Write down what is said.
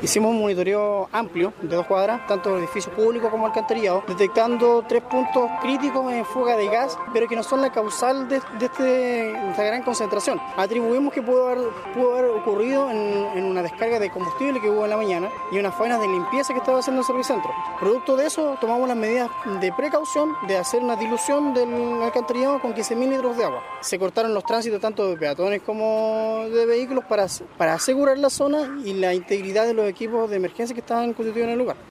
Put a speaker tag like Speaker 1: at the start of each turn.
Speaker 1: Hicimos un monitoreo amplio de 2 cuadras, tanto edificios públicos como alcantarillado, detectando 3 puntos críticos en fuga de gas, pero que no son la causal de esta gran concentración. Atribuimos que pudo haber ocurrido en una descarga de combustible que hubo en la mañana y unas faenas de limpieza que estaba haciendo el servicentro. Producto de eso, tomamos las medidas de precaución de hacer una dilución del alcantarillado con 15.000 litros de agua. Se cortaron los tránsitos tanto de peatones como de vehículos para asegurar la zona y la integridad de los equipos de emergencia que estaban constituidos en el lugar.